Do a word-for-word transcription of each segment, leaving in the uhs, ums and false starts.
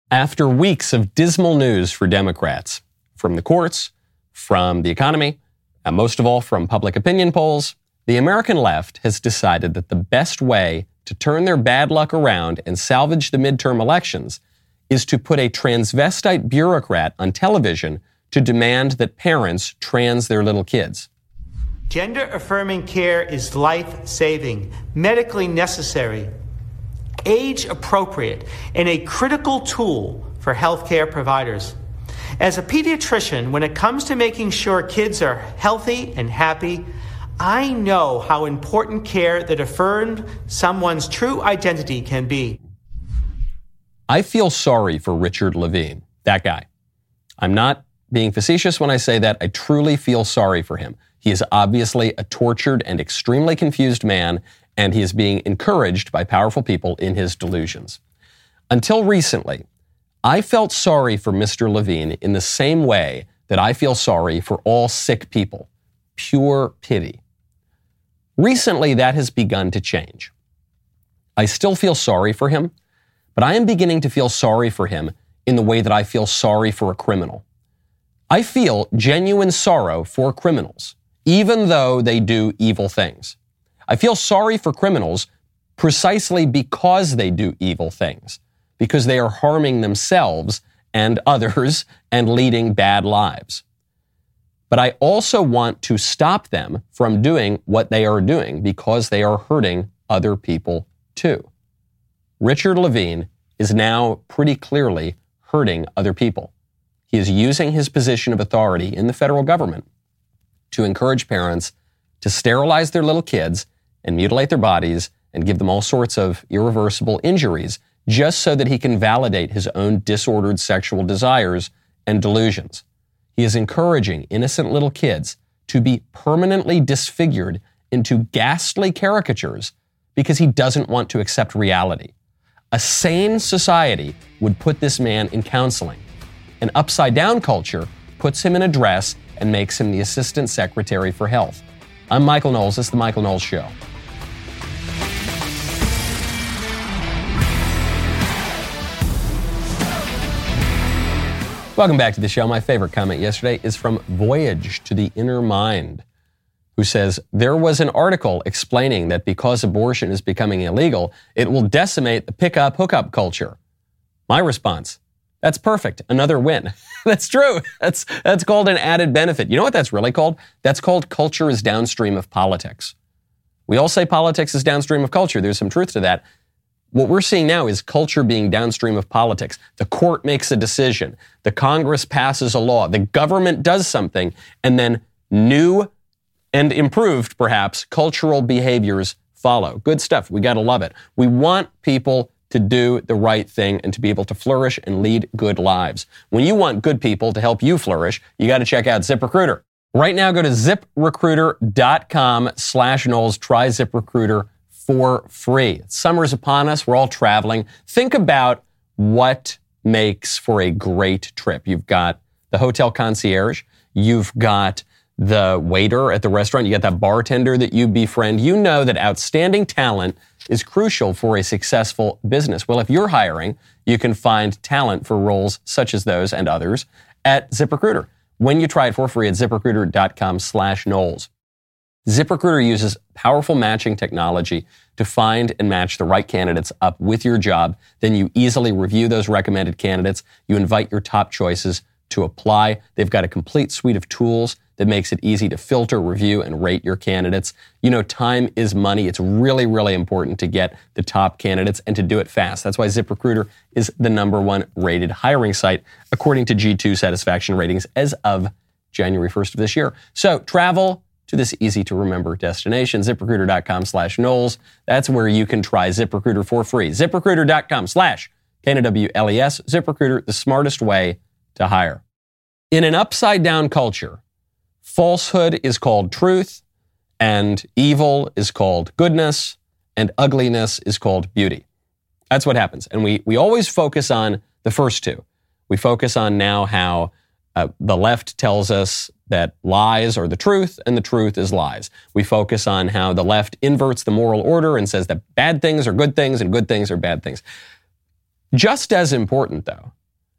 After weeks of dismal news for Democrats, from the courts, from the economy, and most of all from public opinion polls, the American left has decided that the best way to turn their bad luck around and salvage the midterm elections is to put a transvestite bureaucrat on television to demand that parents trans their little kids. Gender-affirming care is life-saving, medically necessary, age-appropriate, and a critical tool for healthcare providers. As a pediatrician, when it comes to making sure kids are healthy and happy, I know how important care that affirmed someone's true identity can be. I feel sorry for Richard Levine, that guy. I'm not being facetious when I say that. I truly feel sorry for him. He is obviously a tortured and extremely confused man, and he is being encouraged by powerful people in his delusions. Until recently, I felt sorry for Mister Levine in the same way that I feel sorry for all sick people. Pure pity. Recently, that has begun to change. I still feel sorry for him, but I am beginning to feel sorry for him in the way that I feel sorry for a criminal. I feel genuine sorrow for criminals, even though they do evil things. I feel sorry for criminals precisely because they do evil things, because they are harming themselves and others and leading bad lives. But I also want to stop them from doing what they are doing because they are hurting other people too. Richard Levine is now pretty clearly hurting other people. He is using his position of authority in the federal government to encourage parents to sterilize their little kids and mutilate their bodies and give them all sorts of irreversible injuries just so that he can validate his own disordered sexual desires and delusions. He is encouraging innocent little kids to be permanently disfigured into ghastly caricatures because he doesn't want to accept reality. A sane society would put this man in counseling. An upside-down culture puts him in a dress and makes him the Assistant Secretary for Health. I'm Michael Knowles. This is The Michael Knowles Show. Welcome back to the show. My favorite comment yesterday is from Voyage to the Inner Mind, who says, there was an article explaining that because abortion is becoming illegal, it will decimate the pick-up, hookup culture. My response, that's perfect. Another win. That's true. That's that's called an added benefit. You know what that's really called? That's called culture is downstream of politics. We all say politics is downstream of culture. There's some truth to that. What we're seeing now is culture being downstream of politics. The court makes a decision. The Congress passes a law. The government does something. And then new and improved, perhaps, cultural behaviors follow. Good stuff. We got to love it. We want people to do the right thing and to be able to flourish and lead good lives. When you want good people to help you flourish, you got to check out ZipRecruiter. Right now, go to ZipRecruiter.com slash Knowles. Try ZipRecruiter for free. Summer's upon us. We're all traveling. Think about what makes for a great trip. You've got the hotel concierge. You've got the waiter at the restaurant. You got that bartender that you befriend. You know that outstanding talent is crucial for a successful business. Well, if you're hiring, you can find talent for roles such as those and others at ZipRecruiter. When you try it for free at ZipRecruiter.com slash Knowles. ZipRecruiter uses powerful matching technology to find and match the right candidates up with your job. Then you easily review those recommended candidates. You invite your top choices to apply. They've got a complete suite of tools that makes it easy to filter, review, and rate your candidates. You know, time is money. It's really, really important to get the top candidates and to do it fast. That's why ZipRecruiter is the number one rated hiring site, according to G two satisfaction ratings as of January first of this year. So travel to this easy-to-remember destination, ZipRecruiter.com slash Knowles. That's where you can try ZipRecruiter for free. ZipRecruiter.com slash K N W L E S. ZipRecruiter, the smartest way to hire. In an upside-down culture, falsehood is called truth, and evil is called goodness, and ugliness is called beauty. That's what happens. And we, we always focus on the first two. We focus on now how uh, the left tells us that lies are the truth and the truth is lies. We focus on how the left inverts the moral order and says that bad things are good things and good things are bad things. Just as important, though,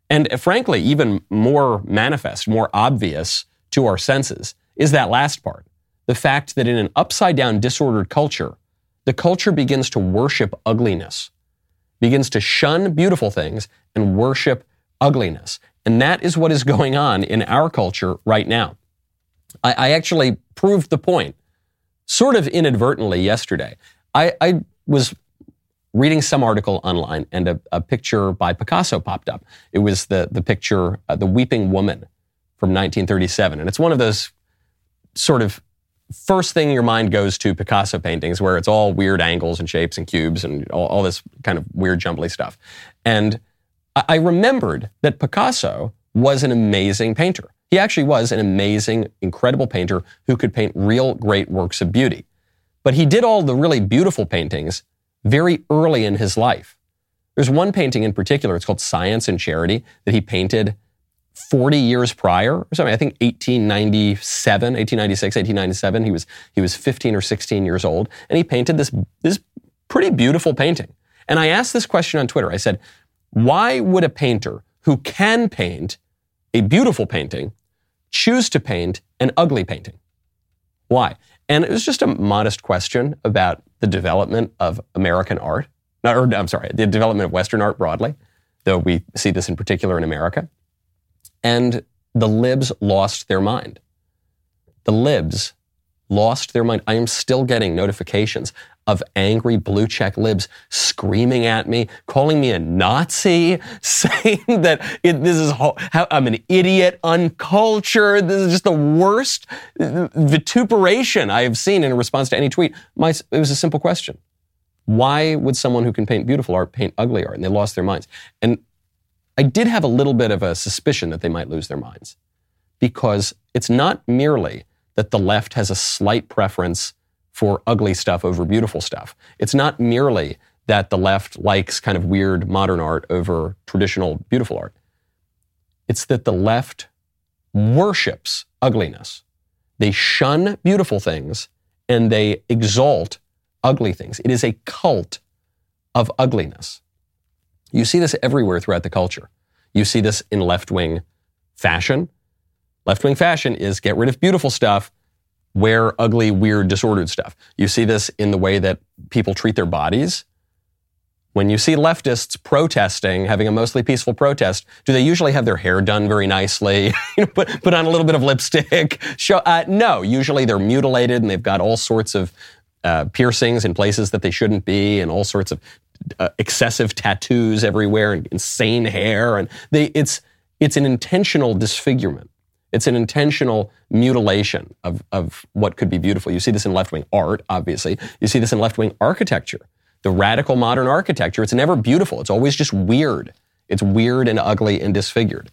And frankly, even more manifest, more obvious to our senses is that last part. The fact that in an upside-down, disordered culture, the culture begins to worship ugliness, begins to shun beautiful things and worship ugliness. And that is what is going on in our culture right now. I, I actually proved the point, sort of inadvertently yesterday. I, I was reading some article online and a, a picture by Picasso popped up. It was the, the picture, uh, The Weeping Woman from nineteen thirty-seven. And it's one of those sort of first thing your mind goes to Picasso paintings where it's all weird angles and shapes and cubes and all, all this kind of weird jumbly stuff. And I, I remembered that Picasso was an amazing painter. He actually was an amazing, incredible painter who could paint real great works of beauty. But he did all the really beautiful paintings very early in his life. There's one painting in particular, it's called Science and Charity, that he painted forty years prior or something. I think eighteen ninety-seven, eighteen ninety-six, eighteen ninety-seven. He was, he was fifteen or sixteen years old. And he painted this, this pretty beautiful painting. And I asked this question on Twitter. I said, why would a painter who can paint a beautiful painting choose to paint an ugly painting? Why? And it was just a modest question about the development of American art. Or, I'm sorry, the development of Western art broadly, though we see this in particular in America. And the libs lost their mind. The libs lost their mind. I am still getting notifications of angry blue check libs screaming at me, calling me a Nazi, saying that it, this is how, how I'm an idiot, uncultured. This is just the worst vituperation I have seen in response to any tweet. My, it was a simple question. Why would someone who can paint beautiful art paint ugly art? And they lost their minds. And I did have a little bit of a suspicion that they might lose their minds, because it's not merely that the left has a slight preference for ugly stuff over beautiful stuff. It's not merely that the left likes kind of weird modern art over traditional beautiful art. It's that the left worships ugliness. They shun beautiful things and they exalt ugly things. It is a cult of ugliness. You see this everywhere throughout the culture. You see this in left-wing fashion. Left-wing fashion is get rid of beautiful stuff, wear ugly, weird, disordered stuff. You see this in the way that people treat their bodies. When you see leftists protesting, having a mostly peaceful protest, do they usually have their hair done very nicely, you know, put, put on a little bit of lipstick? Show, uh, no, usually they're mutilated and they've got all sorts of uh, piercings in places that they shouldn't be and all sorts of uh, excessive tattoos everywhere and insane hair. And they, it's, it's an intentional disfigurement. It's an intentional mutilation of, of what could be beautiful. You see this in left-wing art, obviously. You see this in left-wing architecture. The radical modern architecture, it's never beautiful. It's always just weird. It's weird and ugly and disfigured.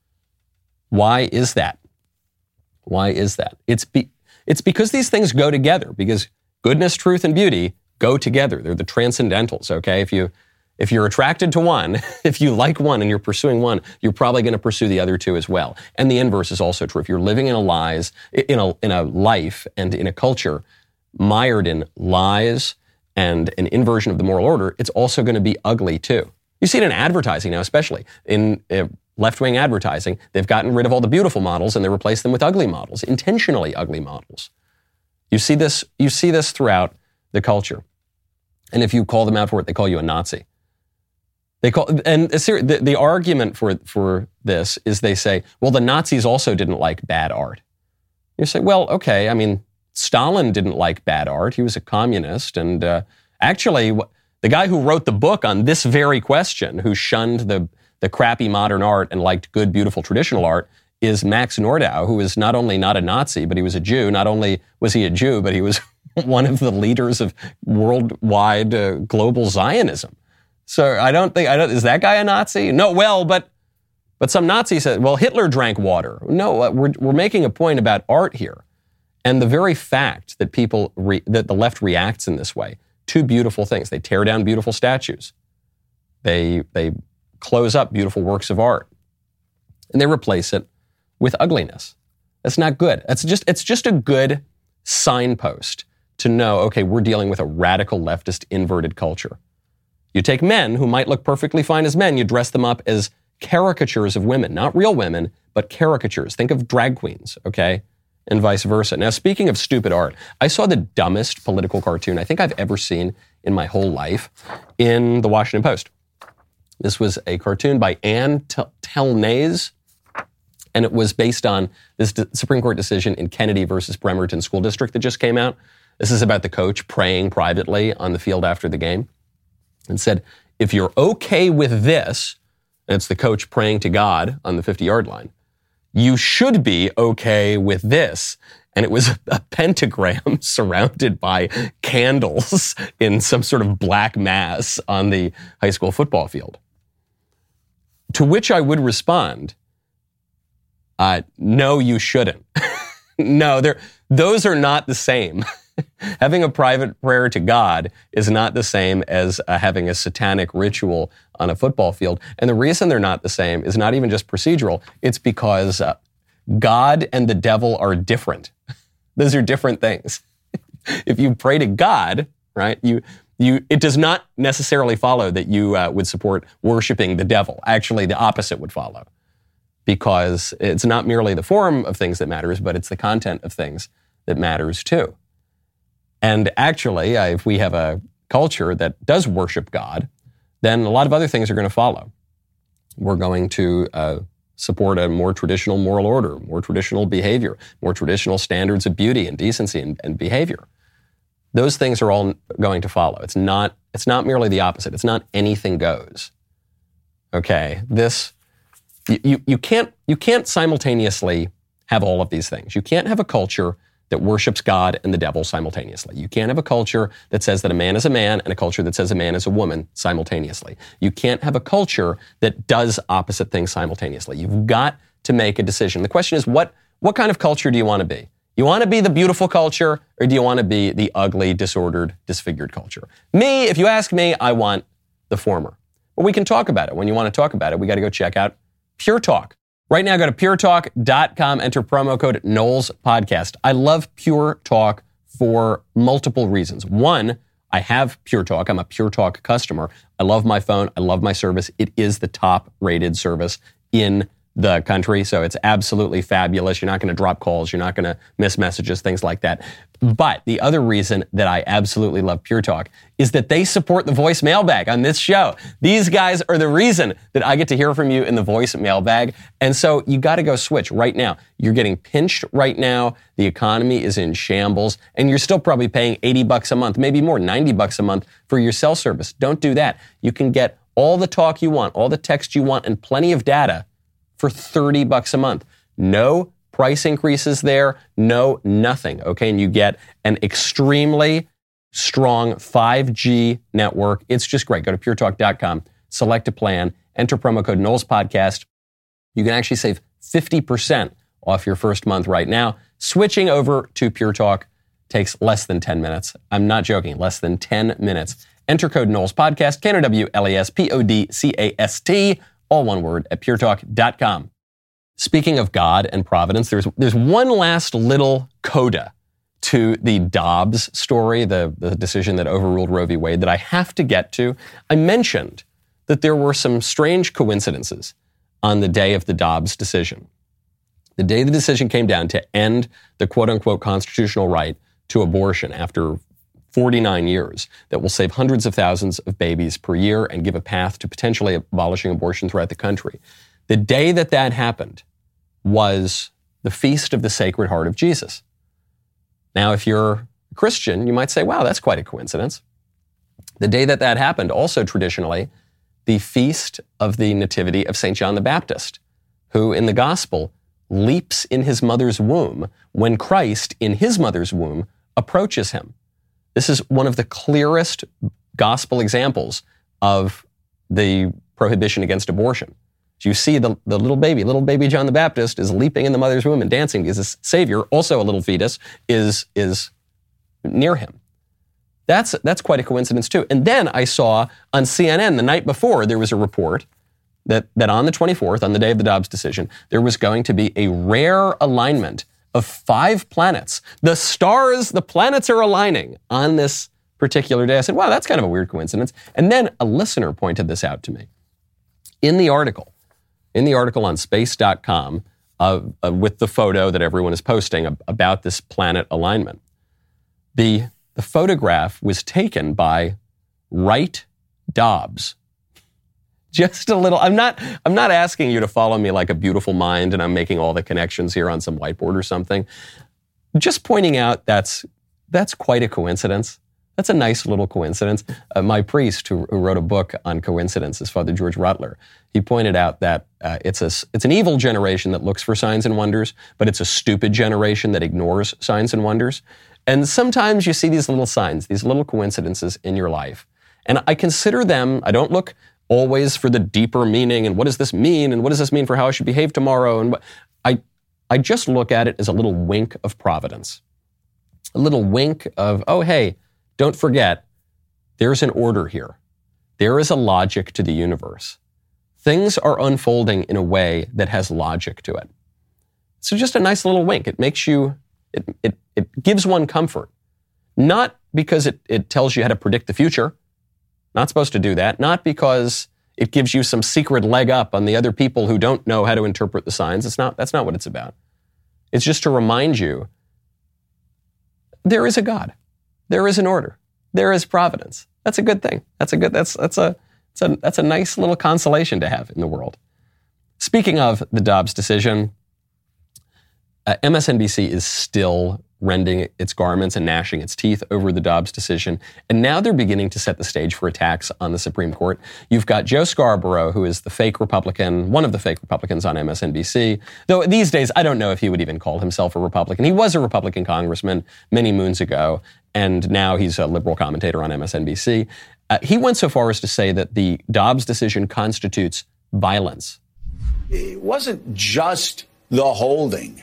Why is that? Why is that? It's be, it's because these things go together, because goodness, truth, and beauty go together. They're the transcendentals, okay? If you If you're attracted to one, if you like one and you're pursuing one, you're probably going to pursue the other two as well. And the inverse is also true. If you're living in a lies, in a, in a life and in a culture mired in lies and an inversion of the moral order, it's also going to be ugly too. You see it in advertising now, especially in uh, left-wing advertising. They've gotten rid of all the beautiful models and they replace them with ugly models, intentionally ugly models. You see this, you see this throughout the culture. And if you call them out for it, they call you a Nazi. They call, and the, the argument for, for this is they say, well, the Nazis also didn't like bad art. You say, well, okay, I mean, Stalin didn't like bad art. He was a communist. And uh, actually, the guy who wrote the book on this very question, who shunned the, the crappy modern art and liked good, beautiful traditional art, is Max Nordau, who is not only not a Nazi, but he was a Jew. Not only was he a Jew, but he was one of the leaders of worldwide uh, global Zionism. So I don't think, I don't, is that guy a Nazi? No, well, but but some Nazi said, well, Hitler drank water. No, we're we're making a point about art here. And the very fact that people, re, that the left reacts in this way to beautiful things, they tear down beautiful statues. They, they close up beautiful works of art. And they replace it with ugliness. That's not good. That's just, it's just a good signpost to know, okay, we're dealing with a radical leftist inverted culture. You take men who might look perfectly fine as men, you dress them up as caricatures of women, not real women, but caricatures. Think of drag queens, okay? And vice versa. Now, speaking of stupid art, I saw the dumbest political cartoon I think I've ever seen in my whole life in the Washington Post. This was a cartoon by Ann Telnaze, and it was based on this Supreme Court decision in Kennedy versus Bremerton School District that just came out. This is about the coach praying privately on the field after the game and said, if you're okay with this, and it's the coach praying to God on the fifty-yard line, you should be okay with this. And it was a pentagram surrounded by candles in some sort of black mass on the high school football field. To which I would respond, uh, no, you shouldn't. No, they're, those are not the same. Having a private prayer to God is not the same as uh, having a satanic ritual on a football field. And the reason they're not the same is not even just procedural. It's because uh, God and the devil are different. Those are different things. If you pray to God, right, you you it does not necessarily follow that you uh, would support worshiping the devil. Actually, the opposite would follow, because it's not merely the form of things that matters, but it's the content of things that matters too. And actually, uh, if we have a culture that does worship God, then a lot of other things are going to follow. We're going to uh, support a more traditional moral order, more traditional behavior, more traditional standards of beauty and decency and, and behavior. Those things are all going to follow. It's not, it's not merely the opposite. It's not anything goes. Okay, this, you, you, you can't, you can't simultaneously have all of these things. You can't have a culture that worships God and the devil simultaneously. You can't have a culture that says that a man is a man and a culture that says a man is a woman simultaneously. You can't have a culture that does opposite things simultaneously. You've got to make a decision. The question is, what, what kind of culture do you want to be? You want to be the beautiful culture, or do you want to be the ugly, disordered, disfigured culture? Me, if you ask me, I want the former. But we can talk about it. When you want to talk about it, we got to go check out Pure Talk. Right now, go to pure talk dot com, enter promo code Knowles Podcast. I love Pure Talk for multiple reasons. One, I have Pure Talk. I'm a Pure Talk customer. I love my phone. I love my service. It is the top-rated service in the country, so it's absolutely fabulous. You're not going to drop calls. You're not going to miss messages, things like that. But the other reason that I absolutely love Pure Talk is that they support the voice mailbag on this show. These guys are the reason that I get to hear from you in the voice mailbag. And so you got to go switch right now. You're getting pinched right now. The economy is in shambles, and you're still probably paying eighty bucks a month, maybe more, ninety bucks a month for your cell service. Don't do that. You can get all the talk you want, all the text you want, and plenty of data for thirty bucks a month. No price increases there, no nothing, okay? And you get an extremely strong five G network. It's just great. Go to pure talk dot com, select a plan, enter promo code Knowles Podcast. You can actually save fifty percent off your first month right now. Switching over to Pure Talk takes less than ten minutes. I'm not joking, less than ten minutes. Enter code Knowles Podcast, K N O W L E S P O D C A S T, all one word, at pure talk dot com. Speaking of God and providence, there's there's one last little coda to the Dobbs story, the, the decision that overruled Roe v. Wade, that I have to get to. I mentioned that there were some strange coincidences on the day of the Dobbs decision. The day the decision came down to end the quote-unquote constitutional right to abortion after forty-nine years that will save hundreds of thousands of babies per year and give a path to potentially abolishing abortion throughout the country. The day that that happened was the Feast of the Sacred Heart of Jesus. Now, if you're a Christian, you might say, wow, that's quite a coincidence. The day that that happened, also traditionally, the Feast of the Nativity of Saint John the Baptist, who in the Gospel leaps in his mother's womb when Christ, in his mother's womb, approaches him. This is one of the clearest gospel examples of the prohibition against abortion. You see the, the little baby, little baby John the Baptist is leaping in the mother's womb and dancing because his Savior, also a little fetus, is, is near him. That's, that's quite a coincidence too. And then I saw on C N N the night before, there was a report that, that on the twenty-fourth, on the day of the Dobbs decision, there was going to be a rare alignment of five planets. The stars, the planets are aligning on this particular day. I said, wow, that's kind of a weird coincidence. And then a listener pointed this out to me. In the article, in the article on space dot com uh, uh, with the photo that everyone is posting ab- about this planet alignment. The, the photograph was taken by Wright Dobbs. Just a little, I'm not, I'm not asking you to follow me like a beautiful mind and I'm making all the connections here on some whiteboard or something. Just pointing out that's, that's quite a coincidence. That's a nice little coincidence. Uh, my priest, who, who wrote a book on coincidences, Father George Rutler, he pointed out that uh, it's a it's an evil generation that looks for signs and wonders, but it's a stupid generation that ignores signs and wonders. And sometimes you see these little signs, these little coincidences in your life, and I consider them. I don't look always for the deeper meaning and what does this mean and what does this mean for how I should behave tomorrow. And what, I I just look at it as a little wink of providence, a little wink of oh hey. Don't forget, there's an order here. There is a logic to the universe. Things are unfolding in a way that has logic to it. So just a nice little wink. It makes you, it it, it gives one comfort. Not because it, it tells you how to predict the future. Not supposed to do that. Not because it gives you some secret leg up on the other people who don't know how to interpret the signs. It's not, that's not what it's about. It's just to remind you there is a God. There is an order. There is providence. That's a good thing. That's a good, that's, that's a, that's a, that's a nice little consolation to have in the world. Speaking of the Dobbs decision, uh, M S N B C is still rending its garments and gnashing its teeth over the Dobbs decision. And now they're beginning to set the stage for attacks on the Supreme Court. You've got Joe Scarborough, who is the fake Republican, one of the fake Republicans on M S N B C. Though these days, I don't know if he would even call himself a Republican. He was a Republican congressman many moons ago, and now he's a liberal commentator on M S N B C. Uh, he went so far as to say that the Dobbs decision constitutes violence. It wasn't just the holding.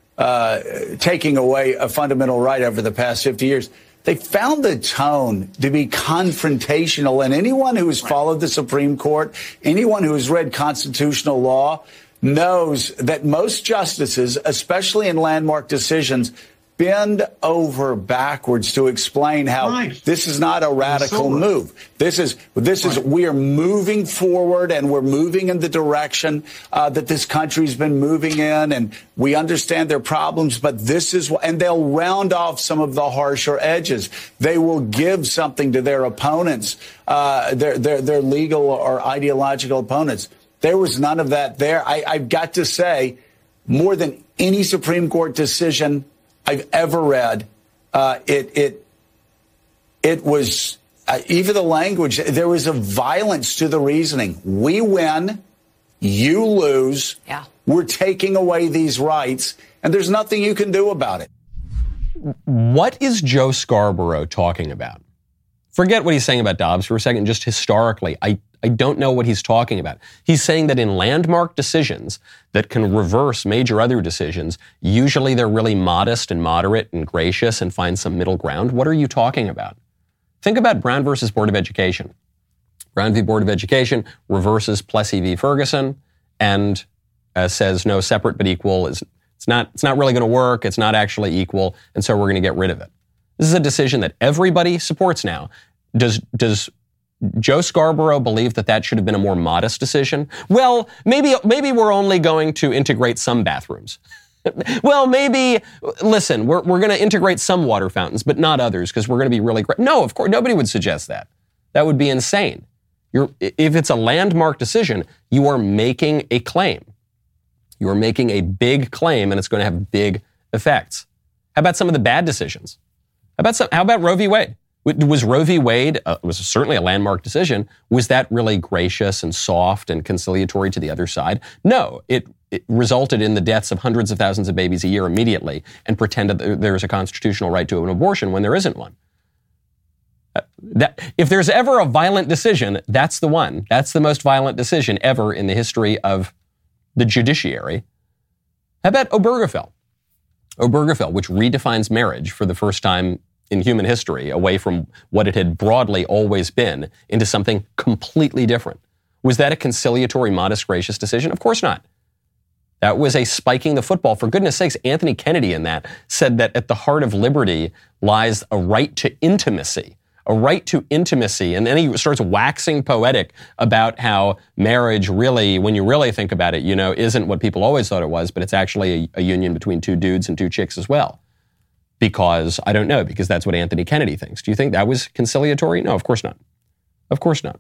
Uh, taking away a fundamental right over the past fifty years. They found the tone to be confrontational, and anyone who has followed the Supreme Court, anyone who has read constitutional law, knows that most justices, especially in landmark decisions, bend over backwards to explain how right. this is not a radical move. This is this right. is we are moving forward, and we're moving in the direction uh, that this country's been moving in, and we understand their problems. But this is and they'll round off some of the harsher edges. They will give something to their opponents, uh, their their their legal or ideological opponents. There was none of that there. I, I've got to say, more than any Supreme Court decision I've ever read, uh, it it it was uh, even the language. There was a violence to the reasoning. We win, you lose. Yeah. We're taking away these rights, and there's nothing you can do about it. What is Joe Scarborough talking about? Forget what he's saying about Dobbs for a second. Just historically, I. I don't know what he's talking about. He's saying that in landmark decisions that can reverse major other decisions, usually they're really modest and moderate and gracious and find some middle ground. What are you talking about? Think about Brown versus Board of Education. Brown v. Board of Education reverses Plessy v. Ferguson and uh, says no, separate but equal is it's not it's not really going to work. It's not actually equal, and so we're going to get rid of it. This is a decision that everybody supports now. Does does Joe Scarborough believed that that should have been a more modest decision? Well, maybe maybe we're only going to integrate some bathrooms. Well, maybe, listen, we're we're going to integrate some water fountains, but not others because we're going to be really great. No, of course, nobody would suggest that. That would be insane. You're, if it's a landmark decision, you are making a claim. You are making a big claim, and it's going to have big effects. How about some of the bad decisions? How about some, how about Roe v. Wade? Was Roe v. Wade, uh, was certainly a landmark decision, was that really gracious and soft and conciliatory to the other side? No, it, it resulted in the deaths of hundreds of thousands of babies a year immediately and pretended that there's a constitutional right to an abortion when there isn't one. Uh, that, if there's ever a violent decision, that's the one. That's the most violent decision ever in the history of the judiciary. How about Obergefell? Obergefell, which redefines marriage for the first time in human history, away from what it had broadly always been into something completely different. Was that a conciliatory, modest, gracious decision? Of course not. That was a spiking the football. For goodness sakes, Anthony Kennedy in that said that at the heart of liberty lies a right to intimacy, a right to intimacy. And then he starts waxing poetic about how marriage really, when you really think about it, you know, isn't what people always thought it was, but it's actually a, a union between two dudes and two chicks as well. Because, I don't know, because that's what Anthony Kennedy thinks. Do you think that was conciliatory? No, of course not. Of course not.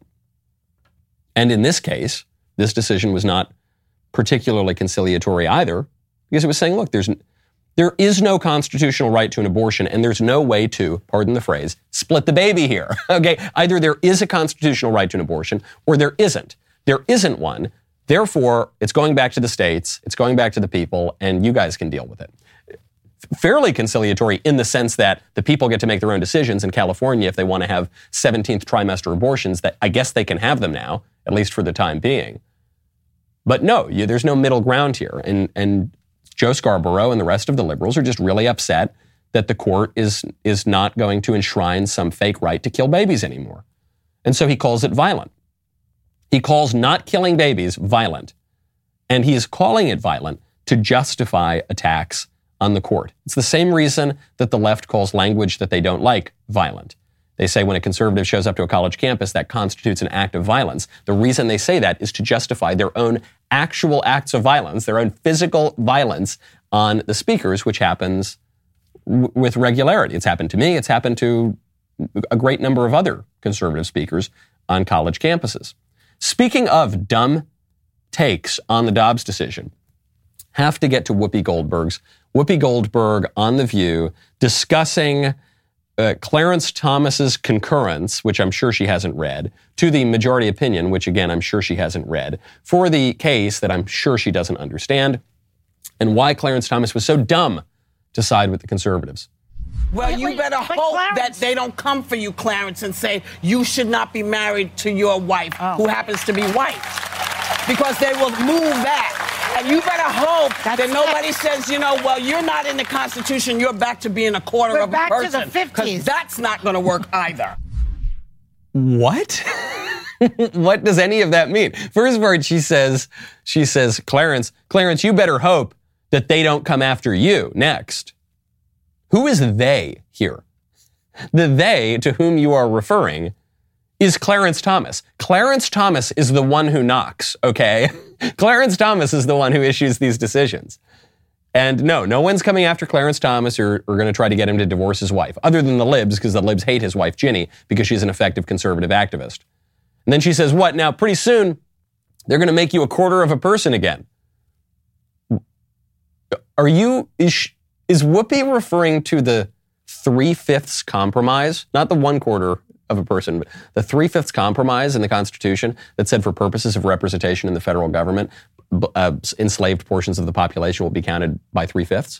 And in this case, this decision was not particularly conciliatory either, because it was saying, look, there's there is no constitutional right to an abortion, and there's no way to, pardon the phrase, split the baby here. Okay, either there is a constitutional right to an abortion, or there isn't. There isn't one. Therefore, it's going back to the states, it's going back to the people, and you guys can deal with it. Fairly conciliatory in the sense that the people get to make their own decisions. In California, if they want to have seventeenth trimester abortions, that I guess they can have them now, at least for the time being. But no, you, there's no middle ground here. And, and Joe Scarborough and the rest of the liberals are just really upset that the court is, is not going to enshrine some fake right to kill babies anymore. And so he calls it violent. He calls not killing babies violent. And he is calling it violent to justify attacks on the court. It's the same reason that the left calls language that they don't like violent. They say when a conservative shows up to a college campus, that constitutes an act of violence. The reason they say that is to justify their own actual acts of violence, their own physical violence on the speakers, which happens w- with regularity. It's happened to me. It's happened to a great number of other conservative speakers on college campuses. Speaking of dumb takes on the Dobbs decision, have to get to Whoopi Goldberg's. Whoopi Goldberg on The View discussing uh, Clarence Thomas's concurrence, which I'm sure she hasn't read, to the majority opinion, which again, I'm sure she hasn't read, for the case that I'm sure she doesn't understand, and why Clarence Thomas was so dumb to side with the conservatives. Well, Wait, you wait, better but hope Clarence- that they don't come for you, Clarence, and say you should not be married to your wife, Oh. who happens to be white. Because they will move that. And you better hope That's that nobody it. says, you know, well, you're not in the Constitution, you're back to being a quarter We're of a back to person. the fifties. Because that's not going to work either. What? What does any of that mean? First part, she says, she says, Clarence, Clarence, you better hope that they don't come after you next. Who is they here? The they to whom you are referring is Clarence Thomas. Clarence Thomas is the one who knocks, okay? Clarence Thomas is the one who issues these decisions. And no, no one's coming after Clarence Thomas or, or going to try to get him to divorce his wife, other than the libs, because the libs hate his wife, Ginny, because she's an effective conservative activist. And then she says, what? Now, pretty soon, they're going to make you a quarter of a person again. Are you, is, is Whoopi referring to the three-fifths compromise? Not the one quarter of a person, but the three-fifths compromise in the Constitution that said for purposes of representation in the federal government, uh, enslaved portions of the population will be counted by three-fifths?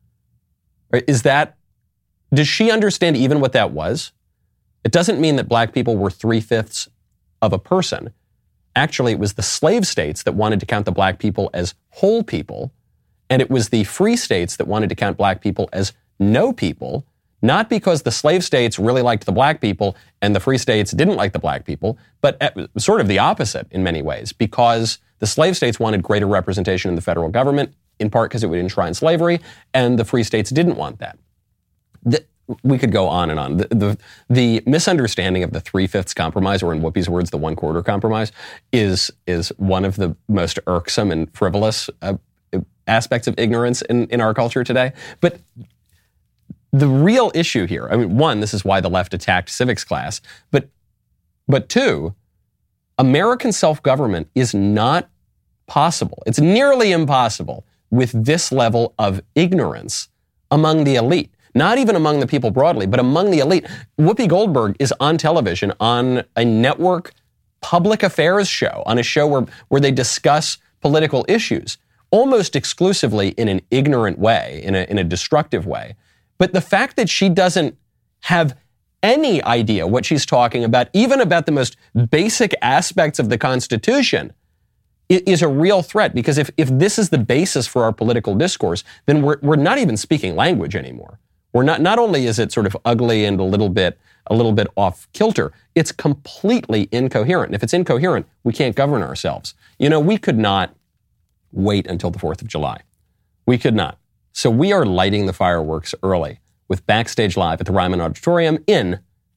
Is that, does she understand even what that was? It doesn't mean that black people were three-fifths of a person. Actually, it was the slave states that wanted to count the black people as whole people, and it was the free states that wanted to count black people as no people, not because the slave states really liked the black people and the free states didn't like the black people, but sort of the opposite in many ways, because the slave states wanted greater representation in the federal government, in part because it would enshrine slavery, and the free states didn't want that. The, we could go on and on. The, the, the misunderstanding of the three-fifths compromise, or in Whoopi's words, the one-quarter compromise, is, is one of the most irksome and frivolous uh, aspects of ignorance in, in our culture today. But the real issue here, I mean, one, this is why the left attacked civics class, but, but two, American self-government is not possible. It's nearly impossible with this level of ignorance among the elite. Not even among the people broadly, but among the elite. Whoopi Goldberg is on television on a network public affairs show, on a show where, where they discuss political issues, almost exclusively in an ignorant way, in a, in a destructive way. But the fact that she doesn't have any idea what she's talking about, even about the most basic aspects of the Constitution, is a real threat. Because if, if this is the basis for our political discourse, then we're, we're not even speaking language anymore. We're not, not only is it sort of ugly and a little bit, a little bit off kilter, it's completely incoherent. And if it's incoherent, we can't govern ourselves. You know, we could not wait until the fourth of July. We could not. So we are lighting the fireworks early with Backstage Live at the Ryman Auditorium in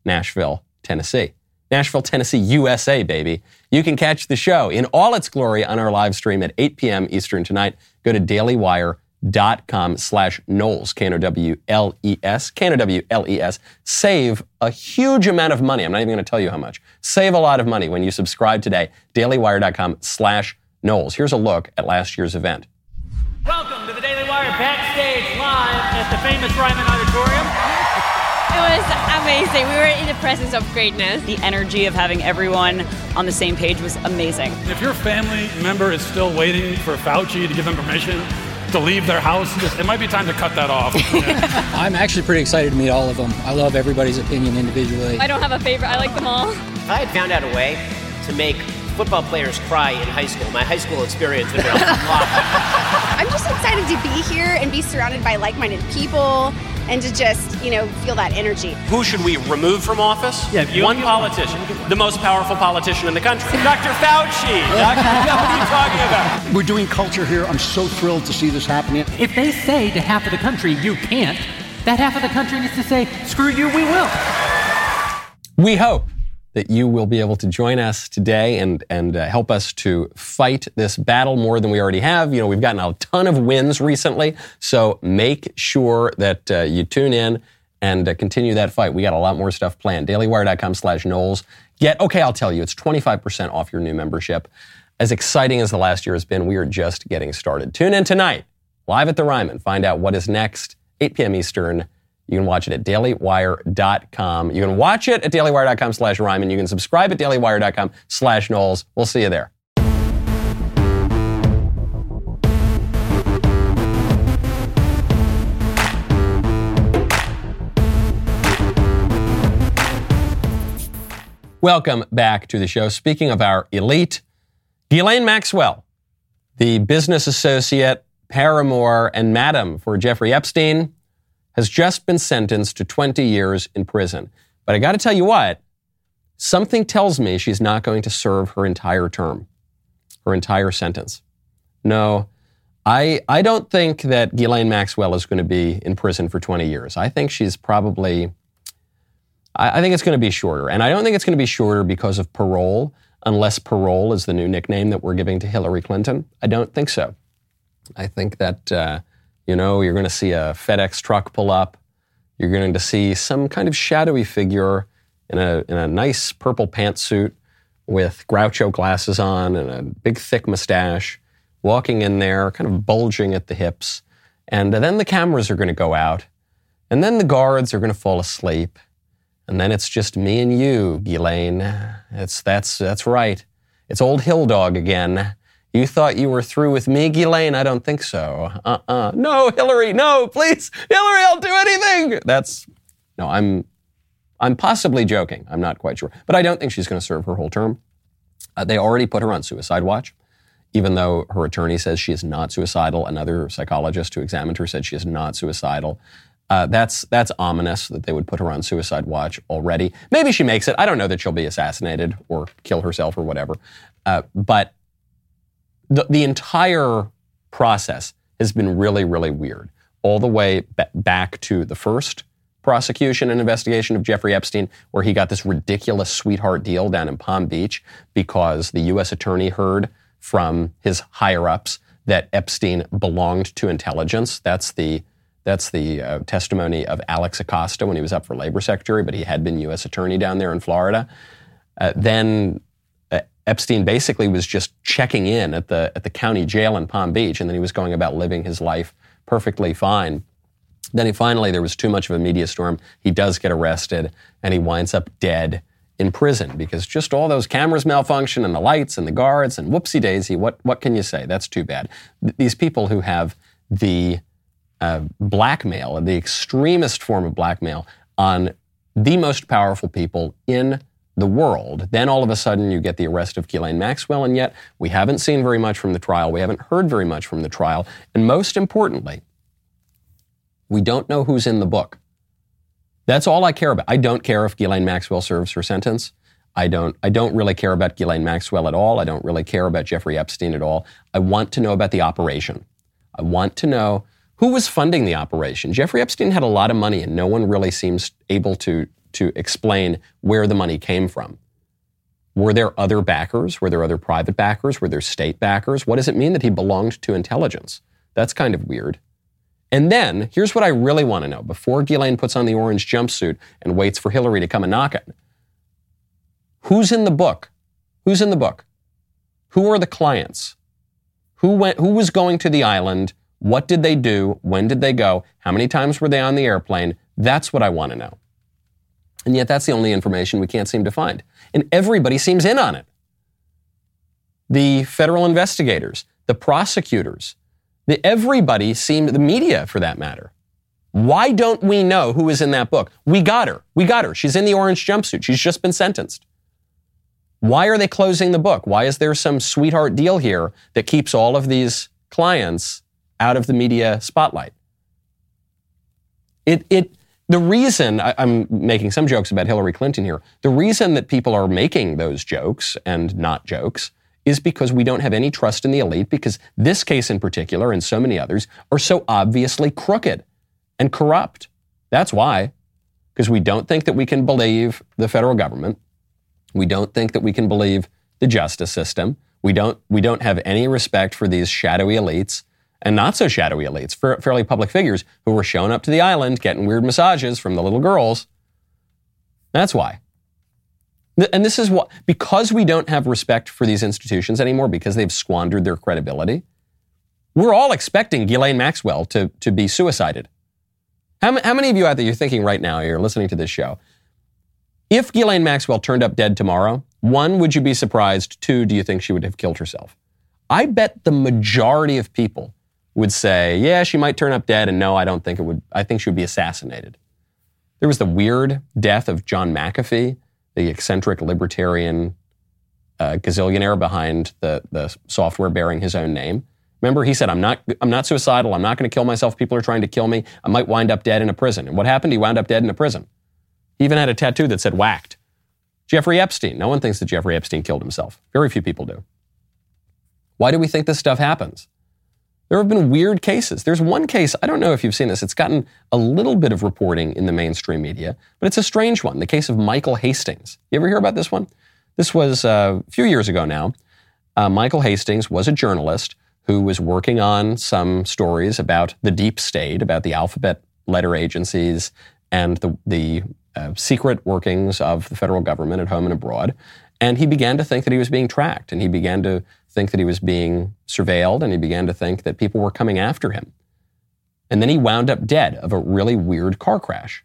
Nashville, Tennessee. Nashville, Tennessee, U S A, baby. You can catch the show in all its glory on our live stream at eight p.m. Eastern tonight. Go to dailywire.com slash Knowles, K N O W L E S, K N O W L E S. Save a huge amount of money. I'm not even going to tell you how much. Save a lot of money when you subscribe today. dailywire.com slash Knowles. Here's a look at last year's event. Welcome to the Daily Wire backstage live at the famous Ryman Auditorium. It was amazing. We were in the presence of greatness. The energy of having everyone on the same page was amazing. If your family member is still waiting for Fauci to give them permission to leave their house, it might be time to cut that off. I'm actually pretty excited to meet all of them. I love everybody's opinion individually. I don't have a favorite. I like them all. I had found out a way to make football players cry in high school. My high school experience would have been a lot. I'm just excited to be here and be surrounded by like-minded people and to just, you know, feel that energy. Who should we remove from office? Yeah, you, One you, politician, the most powerful politician in the country. Doctor Fauci. Doctor What are you talking about? We're doing culture here. I'm so thrilled to see this happening. If they say to half of the country, you can't, that half of the country needs to say, screw you, we will. We hope that you will be able to join us today and and uh, help us to fight this battle more than we already have. You know, we've gotten a ton of wins recently, so make sure that uh, you tune in and uh, continue that fight. We got a lot more stuff planned. dailywire.com slash Knowles. Get, okay, I'll tell you, it's twenty-five percent off your new membership. As exciting as the last year has been, we are just getting started. Tune in tonight, live at the Ryman. Find out what is next, eight p.m. Eastern. You can watch it at dailywire dot com. You can watch it at dailywire.com slash Ryman. You can subscribe at dailywire.com slash Knowles. We'll see you there. Welcome back to the show. Speaking of our elite, Ghislaine Maxwell, the business associate, paramour, and madam for Jeffrey Epstein, has just been sentenced to twenty years in prison. But I got to tell you what, something tells me she's not going to serve her entire term, her entire sentence. No, I I don't think that Ghislaine Maxwell is going to be in prison for twenty years. I think she's probably, I, I think it's going to be shorter. And I don't think it's going to be shorter because of parole, unless parole is the new nickname that we're giving to Hillary Clinton. I don't think so. I think that, uh, You know, you're going to see a FedEx truck pull up. You're going to see some kind of shadowy figure in a in a nice purple pantsuit with Groucho glasses on and a big thick mustache, walking in there, kind of bulging at the hips. And then the cameras are going to go out. And then the guards are going to fall asleep. And then it's just me and you, Ghislaine. It's, that's, that's right. It's old Hill Dog again. You thought you were through with me, Ghislaine? I don't think so. Uh-uh. No, Hillary, no, please. Hillary, I'll do anything. That's, no, I'm I'm possibly joking. I'm not quite sure. But I don't think she's going to serve her whole term. Uh, they already put her on suicide watch, even though her attorney says she is not suicidal. Another psychologist who examined her said she is not suicidal. Uh, that's that's ominous that they would put her on suicide watch already. Maybe she makes it. I don't know that she'll be assassinated or kill herself or whatever. Uh, but The, the entire process has been really, really weird, all the way b- back to the first prosecution and investigation of Jeffrey Epstein, where he got this ridiculous sweetheart deal down in Palm Beach because the U S attorney heard from his higher-ups that Epstein belonged to intelligence. That's the that's the uh, testimony of Alex Acosta when he was up for labor secretary, but he had been U S attorney down there in Florida. Uh, then Epstein basically was just checking in at the at the county jail in Palm Beach, and then he was going about living his life perfectly fine. Then he finally, there was too much of a media storm. He does get arrested, and he winds up dead in prison because just all those cameras malfunction and the lights and the guards and whoopsie daisy. What what can you say? That's too bad. Th- these people who have the uh, blackmail, the extremist form of blackmail on the most powerful people in the world. Then all of a sudden you get the arrest of Ghislaine Maxwell, and yet we haven't seen very much from the trial. We haven't heard very much from the trial. And most importantly, we don't know who's in the book. That's all I care about. I don't care if Ghislaine Maxwell serves her sentence. I don't, I don't really care about Ghislaine Maxwell at all. I don't really care about Jeffrey Epstein at all. I want to know about the operation. I want to know who was funding the operation. Jeffrey Epstein had a lot of money, and no one really seems able to to explain where the money came from. Were there other backers? Were there other private backers? Were there state backers? What does it mean that he belonged to intelligence? That's kind of weird. And then, here's what I really want to know. Before Ghislaine puts on the orange jumpsuit and waits for Hillary to come and knock it, who's in the book? Who's in the book? Who are the clients? Who went? Who was going to the island? What did they do? When did they go? How many times were they on the airplane? That's what I want to know. And yet that's the only information we can't seem to find. And everybody seems in on it. The federal investigators, the prosecutors, the, everybody seemed, the media for that matter. Why don't we know who is in that book? We got her. We got her. She's in the orange jumpsuit. She's just been sentenced. Why are they closing the book? Why is there some sweetheart deal here that keeps all of these clients out of the media spotlight? It, it, the reason, I, I'm making some jokes about Hillary Clinton here, the reason that people are making those jokes and not jokes is because we don't have any trust in the elite, because this case in particular and so many others are so obviously crooked and corrupt. That's why. Because we don't think that we can believe the federal government. We don't think that we can believe the justice system. We don't, we don't have any respect for these shadowy elites and not so shadowy elites, fairly public figures who were showing up to the island, getting weird massages from the little girls. That's why. And this is what, because we don't have respect for these institutions anymore, because they've squandered their credibility, we're all expecting Ghislaine Maxwell to, to be suicided. How, how many of you out there, you're thinking right now, you're listening to this show, if Ghislaine Maxwell turned up dead tomorrow, one, would you be surprised? Two, do you think she would have killed herself? I bet the majority of people would say, yeah, she might turn up dead, and no, I don't think it would. I think she would be assassinated. There was the weird death of John McAfee, the eccentric libertarian uh, gazillionaire behind the, the software bearing his own name. Remember, he said, I'm not, I'm not suicidal. I'm not going to kill myself. People are trying to kill me. I might wind up dead in a prison. And what happened? He wound up dead in a prison. He even had a tattoo that said whacked. Jeffrey Epstein. No one thinks that Jeffrey Epstein killed himself. Very few people do. Why do we think this stuff happens? There have been weird cases. There's one case, I don't know if you've seen this, it's gotten a little bit of reporting in the mainstream media, but it's a strange one, the case of Michael Hastings. You ever hear about this one? This was uh, a few years ago now. Uh, Michael Hastings was a journalist who was working on some stories about the deep state, about the alphabet letter agencies and the, the uh, secret workings of the federal government at home and abroad. And he began to think that he was being tracked, and he began to think that he was being surveilled, and he began to think that people were coming after him. And then he wound up dead of a really weird car crash.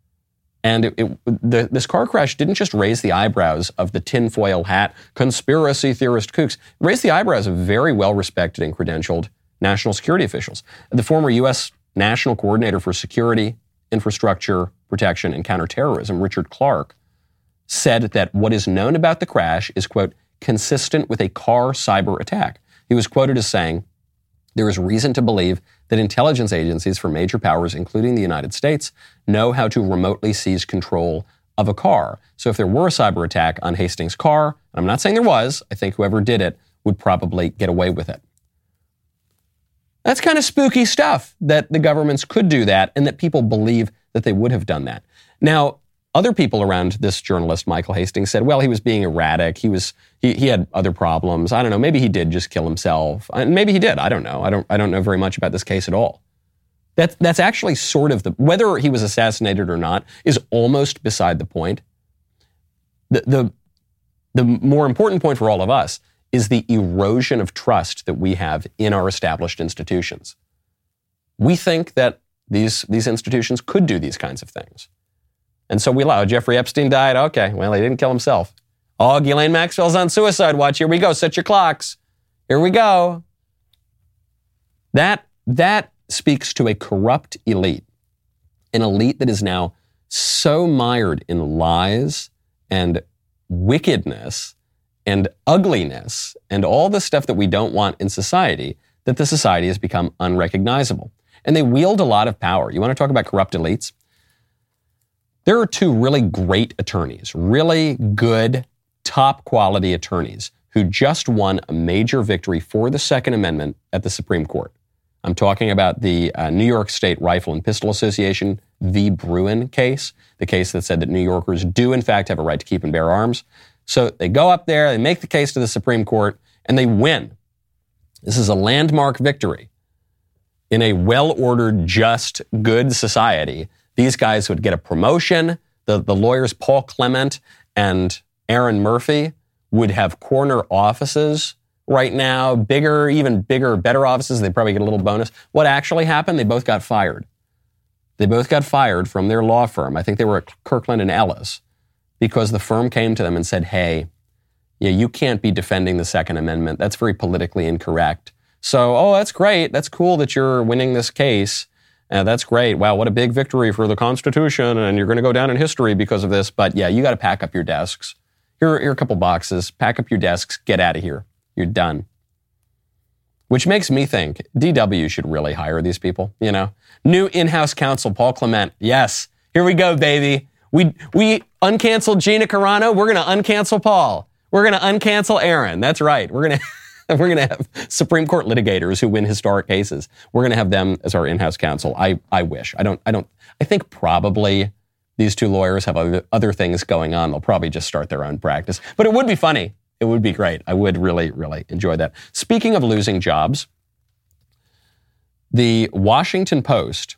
And it, it, the, this car crash didn't just raise the eyebrows of the tinfoil hat conspiracy theorist kooks. It raised the eyebrows of very well-respected and credentialed national security officials. The former U S National Coordinator for Security, Infrastructure, Protection, and Counterterrorism, Richard Clark, said that what is known about the crash is, quote, consistent with a car cyber attack. He was quoted as saying, there is reason to believe that intelligence agencies for major powers, including the United States, know how to remotely seize control of a car. So if there were a cyber attack on Hastings' car, and I'm not saying there was, I think whoever did it would probably get away with it. That's kind of spooky stuff, that the governments could do that and that people believe that they would have done that. Now, other people around this journalist, Michael Hastings, said, well, he was being erratic. He was he, he had other problems. I don't know. Maybe he did just kill himself. And maybe he did. I don't know. I don't I don't know very much about this case at all. That, that's actually sort of the, whether he was assassinated or not is almost beside the point. The, the, the more important point for all of us is the erosion of trust that we have in our established institutions. We think that these, these institutions could do these kinds of things. And so we allow. Jeffrey Epstein died. Okay, well, he didn't kill himself. Oh, Ghislaine Maxwell's on suicide watch. Here we go. Set your clocks. Here we go. That, that speaks to a corrupt elite, an elite that is now so mired in lies and wickedness and ugliness and all the stuff that we don't want in society that the society has become unrecognizable. And they wield a lot of power. You want to talk about corrupt elites? There are two really great attorneys, really good, top quality attorneys who just won a major victory for the Second Amendment at the Supreme Court. I'm talking about the uh, New York State Rifle and Pistol Association v. Bruin case, the case that said that New Yorkers do, in fact, have a right to keep and bear arms. So they go up there, they make the case to the Supreme Court, and they win. This is a landmark victory. In a well-ordered, just, good society, these guys would get a promotion. The, the lawyers, Paul Clement and Aaron Murphy, would have corner offices right now, bigger, even bigger, better offices. They'd probably get a little bonus. What actually happened? They both got fired. They both got fired from their law firm. I think they were at Kirkland and Ellis, because the firm came to them and said, hey, yeah, you can't be defending the Second Amendment. That's very politically incorrect. So, oh, that's great. That's cool that you're winning this case. Uh, that's great. Wow, what a big victory for the Constitution, and you're going to go down in history because of this. But yeah, you got to pack up your desks. Here, here are a couple boxes. Pack up your desks. Get out of here. You're done. Which makes me think D W should really hire these people, you know. New in-house counsel, Paul Clement. Yes, here we go, baby. We we uncanceled Gina Carano. We're going to uncancel Paul. We're going to uncancel Aaron. That's right. We're going to we're going to have Supreme Court litigators who win historic cases. We're going to have them as our in-house counsel. I I wish. I don't I don't I think probably these two lawyers have other, other things going on. They'll probably just start their own practice. But it would be funny. It would be great. I would really, really enjoy that. Speaking of losing jobs, the Washington Post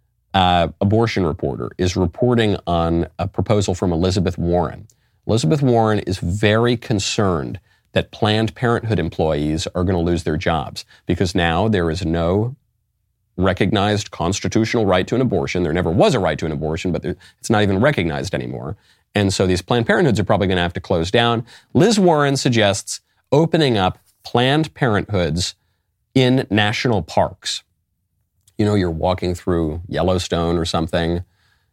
uh, abortion reporter is reporting on a proposal from Elizabeth Warren. Elizabeth Warren is very concerned that Planned Parenthood employees are going to lose their jobs because now there is no recognized constitutional right to an abortion. There never was a right to an abortion, but it's not even recognized anymore. And so these Planned Parenthoods are probably going to have to close down. Liz Warren suggests opening up Planned Parenthoods in national parks. You know, you're walking through Yellowstone or something,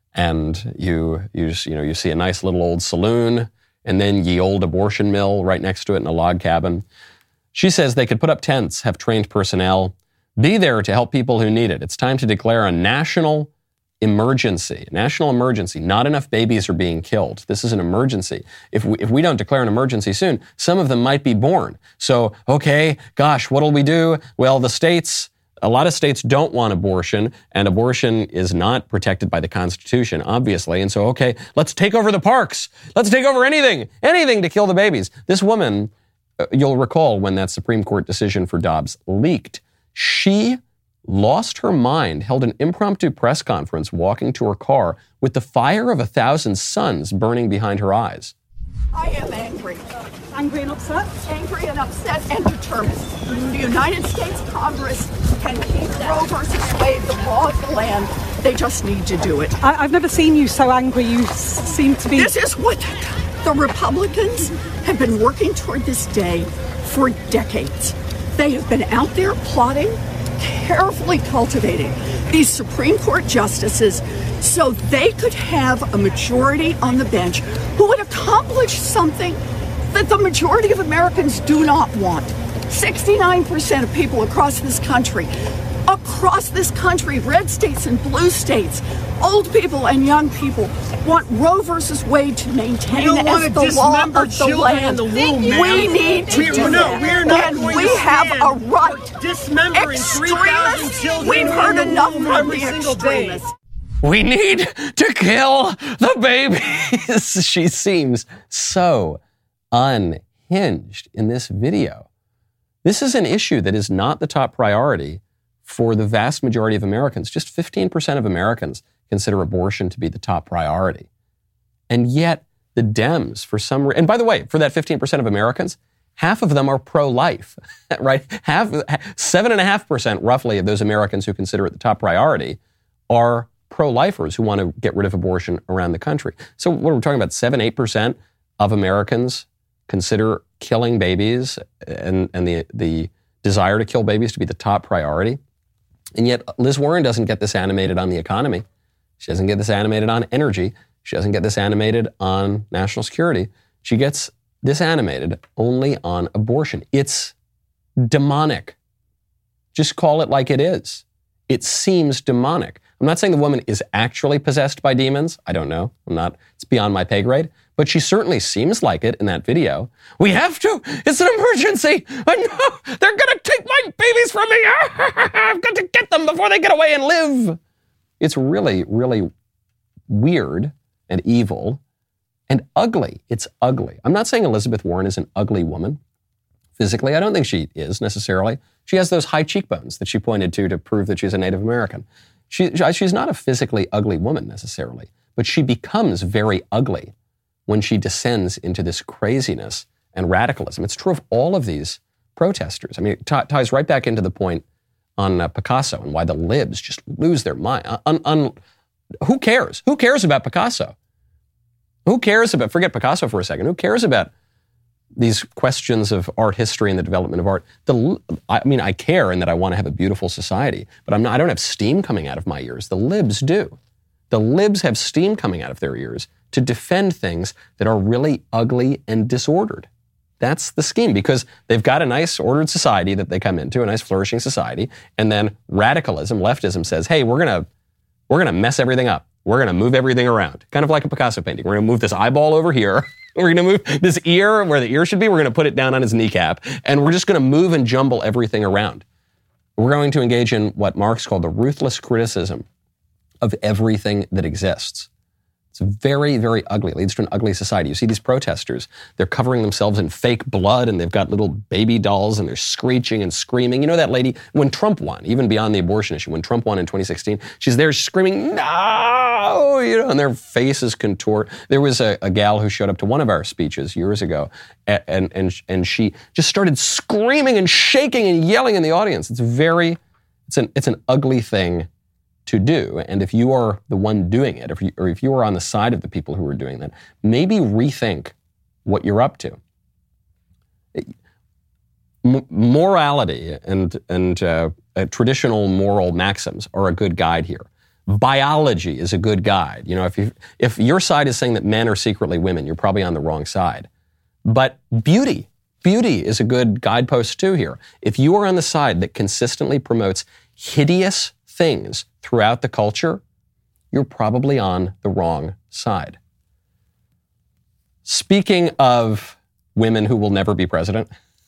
and you you just, you know you see a nice little old saloon, and then ye old abortion mill right next to it in a log cabin. She says they could put up tents, have trained personnel, be there to help people who need it. It's time to declare a national emergency, national emergency. Not enough babies are being killed. This is an emergency. If we, if we don't declare an emergency soon, some of them might be born. So, okay, gosh, what'll we do? Well, the states, a lot of states don't want abortion, and abortion is not protected by the Constitution, obviously. And so, okay, let's take over the parks. Let's take over anything, anything to kill the babies. This woman, uh, you'll recall when that Supreme Court decision for Dobbs leaked, she lost her mind, held an impromptu press conference walking to her car with the fire of a thousand suns burning behind her eyes. I am angry. Angry and upset? Angry and upset and determined. The United States Congress can keep Roe versus Wade, the law of the land. They just need to do it. I, I've never seen you so angry. You s- seem to be... This is what the Republicans have been working toward this day for decades. They have been out there plotting, carefully cultivating these Supreme Court justices so they could have a majority on the bench who would accomplish something that the majority of Americans do not want. sixty-nine percent of people across this country, across this country, red states and blue states, old people and young people, want Roe versus Wade to maintain we don't as want the to law dismember of the children land. in the womb, we ma'am. need to we, do no, that. we're not and going we to have stand a right. dismembering three thousand Extremists, children we've in heard the enough womb from every the single day. extremists. We need to kill the babies. She seems so unhinged in this video. This is an issue that is not the top priority for the vast majority of Americans. Just fifteen percent of Americans consider abortion to be the top priority. And yet the Dems, for some reason, and by the way, for that fifteen percent of Americans, half of them are pro-life, right? Half, seven and a half percent roughly of those Americans who consider it the top priority are pro-lifers who want to get rid of abortion around the country. So what we're talking about, seven, eight percent of Americans consider killing babies and, and the, the desire to kill babies to be the top priority. And yet Liz Warren doesn't get this animated on the economy. She doesn't get this animated on energy. She doesn't get this animated on national security. She gets this animated only on abortion. It's demonic. Just call it like it is. It seems demonic. I'm not saying the woman is actually possessed by demons. I don't know. I'm not. It's beyond my pay grade. But she certainly seems like it in that video. We have to. It's an emergency. I know. They're going to take my babies from me. I've got to get them before they get away and live. It's really, really weird and evil and ugly. It's ugly. I'm not saying Elizabeth Warren is an ugly woman. Physically, I don't think she is necessarily. She has those high cheekbones that she pointed to to prove that she's a Native American. She, she's not a physically ugly woman necessarily, but she becomes very ugly when she descends into this craziness and radicalism. It's true of all of these protesters. I mean, it t- ties right back into the point on uh, Picasso and why the libs just lose their mind. Un- un- who cares? Who cares about Picasso? Who cares about, forget Picasso for a second, who cares about these questions of art history and the development of art? The, I mean, I care in that I want to have a beautiful society, but I'm not, I don't have steam coming out of my ears. The libs do. The libs have steam coming out of their ears to defend things that are really ugly and disordered. That's the scheme, because they've got a nice ordered society that they come into, a nice flourishing society, and then radicalism, leftism says, hey, we're gonna we're gonna mess everything up. We're gonna move everything around. Kind of like a Picasso painting. We're gonna move this eyeball over here. We're gonna move this ear where the ear should be. We're gonna put it down on his kneecap, and we're just gonna move and jumble everything around. We're going to engage in what Marx called the ruthless criticism of everything that exists. It's very, very ugly. It leads to an ugly society. You see these protesters, they're covering themselves in fake blood, and they've got little baby dolls, and they're screeching and screaming. You know that lady, when Trump won, even beyond the abortion issue, when Trump won in twenty sixteen, she's there screaming, no, you know, and their faces contort. There was a, a gal who showed up to one of our speeches years ago, and, and, and, and she just started screaming and shaking and yelling in the audience. It's very, it's an, it's an ugly thing to do. And if you are the one doing it, if you, or if you are on the side of the people who are doing that, maybe rethink what you're up to. M- morality and, and uh, uh, traditional moral maxims are a good guide here. Biology is a good guide. You know, if you, if your side is saying that men are secretly women, you're probably on the wrong side. But beauty, beauty is a good guidepost too here. If you are on the side that consistently promotes hideous things throughout the culture, you're probably on the wrong side. Speaking of women who will never be president,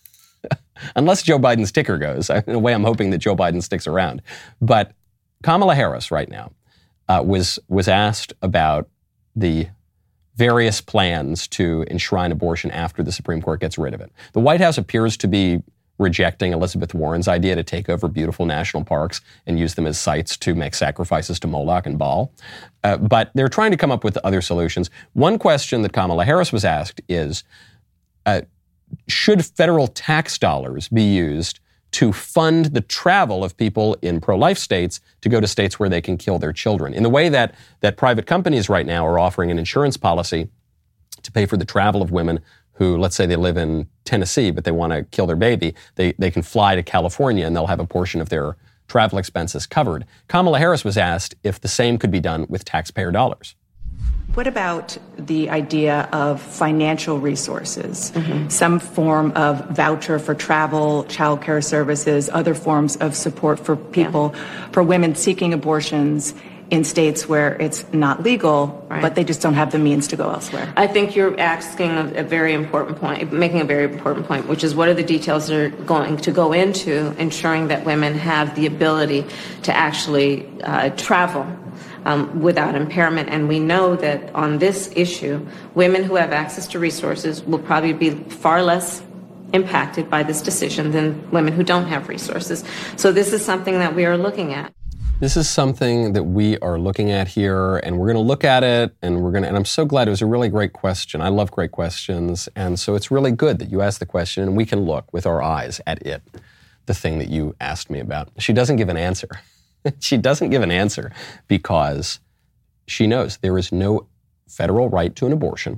unless Joe Biden's ticker goes, in a way I'm hoping that Joe Biden sticks around. But Kamala Harris right now uh, was, was asked about the various plans to enshrine abortion after the Supreme Court gets rid of it. The White House appears to be rejecting Elizabeth Warren's idea to take over beautiful national parks and use them as sites to make sacrifices to Moloch and Baal. Uh, but they're trying to come up with other solutions. One question that Kamala Harris was asked is, uh, should federal tax dollars be used to fund the travel of people in pro-life states to go to states where they can kill their children? In the way that, that private companies right now are offering an insurance policy to pay for the travel of women who, let's say they live in Tennessee, but they want to kill their baby, they, they can fly to California and they'll have a portion of their travel expenses covered. Kamala Harris was asked if the same could be done with taxpayer dollars. What about the idea of financial resources, mm-hmm. some form of voucher for travel, childcare services, other forms of support for people, yeah. for women seeking abortions in states where it's not legal, right. but they just don't have the means to go elsewhere? I think you're asking a, a very important point, making a very important point, which is what are the details that are going to go into ensuring that women have the ability to actually uh, travel um, without impairment. And we know that on this issue, women who have access to resources will probably be far less impacted by this decision than women who don't have resources. So this is something that we are looking at. This is something that we are looking at here, and we're going to look at it, and we're going to, and I'm so glad it was a really great question. I love great questions, and so it's really good that you asked the question, and we can look with our eyes at it, the thing that you asked me about. She doesn't give an answer. She doesn't give an answer because she knows there is no federal right to an abortion,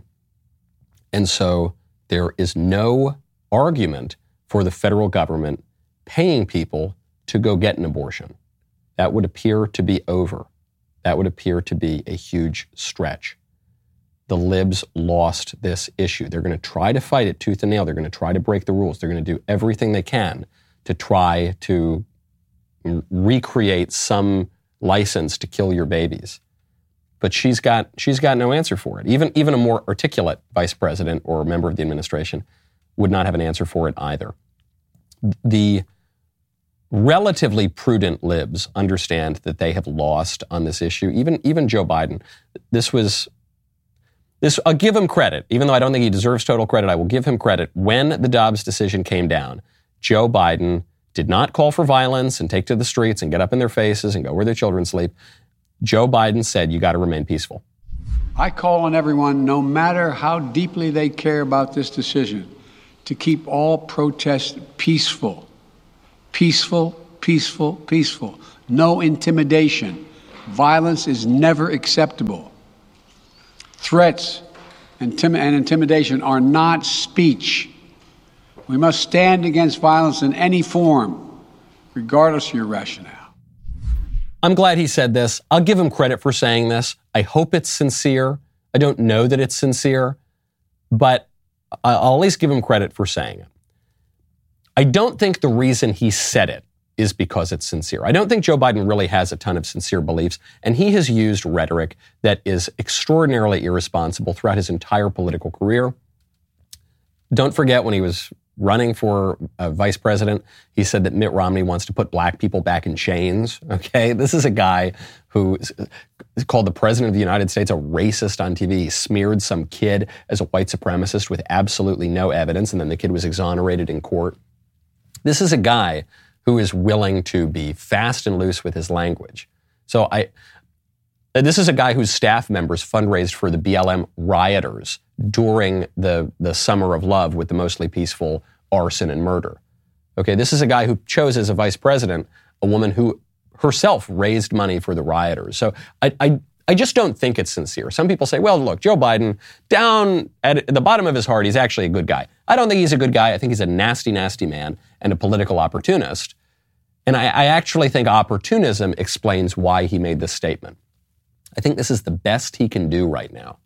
and so there is no argument for the federal government paying people to go get an abortion. That would appear to be over. That would appear to be a huge stretch. The libs lost this issue. They're going to try to fight it tooth and nail. They're going to try to break the rules. They're going to do everything they can to try to recreate some license to kill your babies. but she's got she's got no answer for it. Even even a more articulate vice president or a member of the administration would not have an answer for it either. The relatively prudent libs understand that they have lost on this issue. Even even Joe Biden, this was this. I'll give him credit, even though I don't think he deserves total credit. I will give him credit. When the Dobbs decision came down, Joe Biden did not call for violence and take to the streets and get up in their faces and go where their children sleep. Joe Biden said, "You got to remain peaceful." I call on everyone, no matter how deeply they care about this decision, to keep all protests peaceful. Peaceful, peaceful, peaceful. No intimidation. Violence is never acceptable. Threats and, tim- and intimidation are not speech. We must stand against violence in any form, regardless of your rationale. I'm glad he said this. I'll give him credit for saying this. I hope it's sincere. I don't know that it's sincere, but I'll at least give him credit for saying it. I don't think the reason he said it is because it's sincere. I don't think Joe Biden really has a ton of sincere beliefs, and he has used rhetoric that is extraordinarily irresponsible throughout his entire political career. Don't forget when he was running for uh, vice president, he said that Mitt Romney wants to put black people back in chains. Okay, this is a guy who is called the president of the United States a racist on T V. He smeared some kid as a white supremacist with absolutely no evidence, and then the kid was exonerated in court. This is a guy who is willing to be fast and loose with his language. So I, this is a guy whose staff members fundraised for the B L M rioters during the, the summer of love with the mostly peaceful arson and murder. Okay, this is a guy who chose as a vice president a woman who herself raised money for the rioters. So I, I, I just don't think it's sincere. Some people say, well, look, Joe Biden, down at the bottom of his heart, he's actually a good guy. I don't think he's a good guy. I think he's a nasty, nasty man and a political opportunist. And I, I actually think opportunism explains why he made this statement. I think this is the best he can do right now.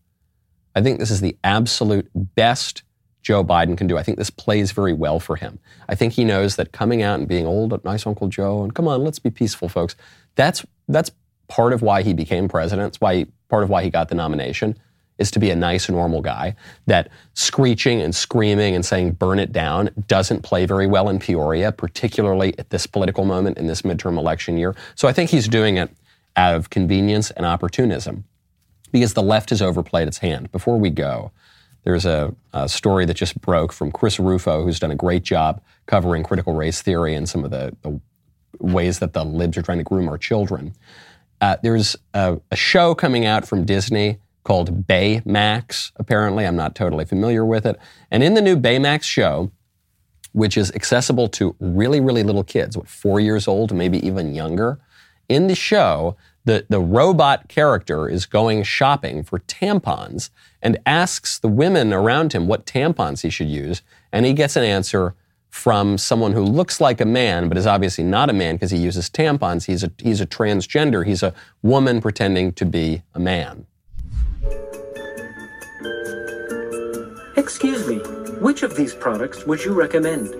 I think this is the absolute best Joe Biden can do. I think this plays very well for him. I think he knows that coming out and being old, nice Uncle Joe, and come on, let's be peaceful, folks. That's that's part of why he became president. It's why part of why he got the nomination, is to be a nice, normal guy. That screeching and screaming and saying burn it down doesn't play very well in Peoria, particularly at this political moment in this midterm election year. So I think he's doing it out of convenience and opportunism because the left has overplayed its hand. Before we go, there's a, a story that just broke from Chris Rufo, who's done a great job covering critical race theory and some of the, the ways that the libs are trying to groom our children. Uh, there's a, a show coming out from Disney called Baymax, apparently. I'm not totally familiar with it. And in the new Baymax show, which is accessible to really, really little kids, what, four years old, maybe even younger, in the show, the, the robot character is going shopping for tampons and asks the women around him what tampons he should use. And he gets an answer from someone who looks like a man, but is obviously not a man because he uses tampons. He's a, he's a transgender. He's a woman pretending to be a man. Excuse me, which of these products would you recommend?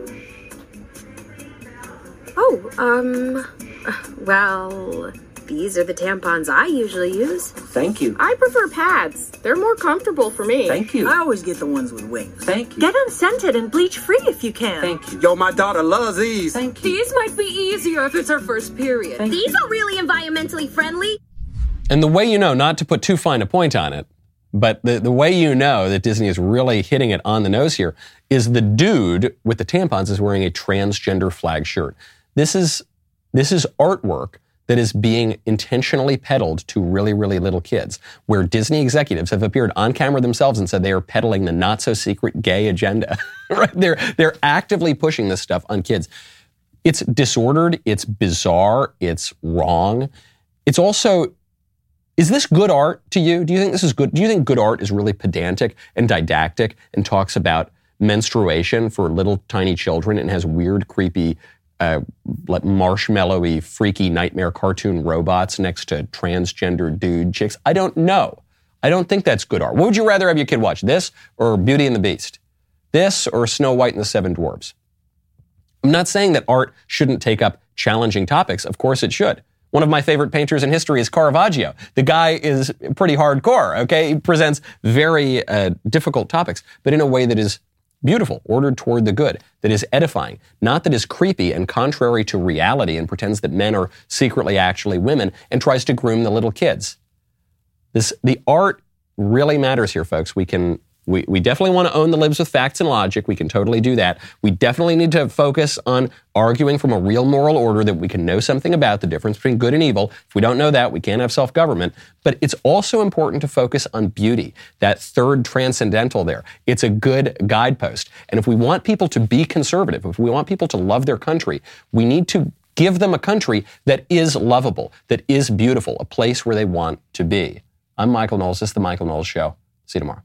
Oh, um, well, these are the tampons I usually use. Thank you. I prefer pads. They're more comfortable for me. Thank you. I always get the ones with wings. Thank you. Get them scented and bleach-free if you can. Thank you. Yo, my daughter loves these. Thank you. These might be easier if it's her first period. Thank these you. Are really environmentally friendly. And the way you know, not to put too fine a point on it, but the, the way you know that Disney is really hitting it on the nose here is the dude with the tampons is wearing a transgender flag shirt. This is this is artwork that is being intentionally peddled to really, really little kids, where Disney executives have appeared on camera themselves and said they are peddling the not-so-secret gay agenda. Right? They're, they're actively pushing this stuff on kids. It's disordered, it's bizarre, it's wrong. It's also, is this good art to you? Do you think this is good? Do you think good art is really pedantic and didactic and talks about menstruation for little tiny children and has weird, creepy, Uh, like marshmallowy, freaky nightmare cartoon robots next to transgender dude chicks? I don't know. I don't think that's good art. What would you rather have your kid watch, this or Beauty and the Beast? This or Snow White and the Seven Dwarfs? I'm not saying that art shouldn't take up challenging topics. Of course it should. One of my favorite painters in history is Caravaggio. The guy is pretty hardcore, okay? He presents very uh, difficult topics, but in a way that is beautiful, ordered toward the good, that is edifying, not that is creepy and contrary to reality and pretends that men are secretly actually women and tries to groom the little kids. This, the art really matters here, folks. We can We, we definitely want to own the libs with facts and logic. We can totally do that. We definitely need to focus on arguing from a real moral order that we can know something about the difference between good and evil. If we don't know that, we can't have self-government. But it's also important to focus on beauty, that third transcendental there. It's a good guidepost. And if we want people to be conservative, if we want people to love their country, we need to give them a country that is lovable, that is beautiful, a place where they want to be. I'm Michael Knowles. This is The Michael Knowles Show. See you tomorrow.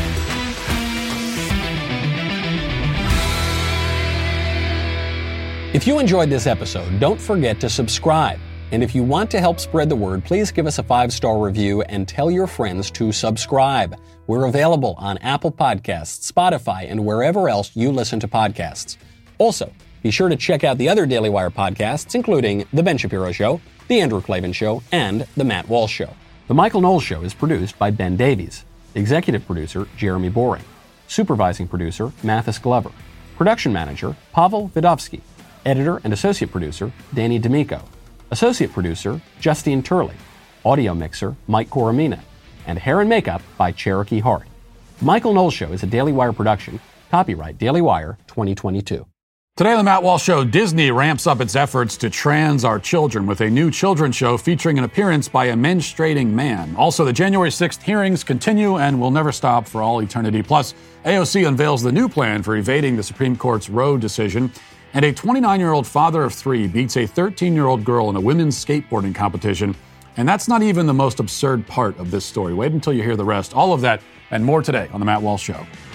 If you enjoyed this episode, don't forget to subscribe. And if you want to help spread the word, please give us a five-star review and tell your friends to subscribe. We're available on Apple Podcasts, Spotify, and wherever else you listen to podcasts. Also, be sure to check out the other Daily Wire podcasts, including The Ben Shapiro Show, The Andrew Klavan Show, and The Matt Walsh Show. The Michael Knowles Show is produced by Ben Davies. Executive producer, Jeremy Boring. Supervising producer, Mathis Glover. Production manager, Pavel Vidovsky. Editor and associate producer, Danny D'Amico. Associate producer, Justine Turley. Audio mixer, Mike Coromina. And hair and makeup by Cherokee Hart. The Michael Knowles Show is a Daily Wire production. Copyright Daily Wire twenty twenty-two. Today on The Matt Walsh Show, Disney ramps up its efforts to trans our children with a new children's show featuring an appearance by a menstruating man. Also, the January sixth hearings continue and will never stop for all eternity. Plus, A O C unveils the new plan for evading the Supreme Court's Roe decision. And a twenty-nine-year-old father of three beats a thirteen-year-old girl in a women's skateboarding competition. And that's not even the most absurd part of this story. Wait until you hear the rest. All of that and more today on The Matt Walsh Show.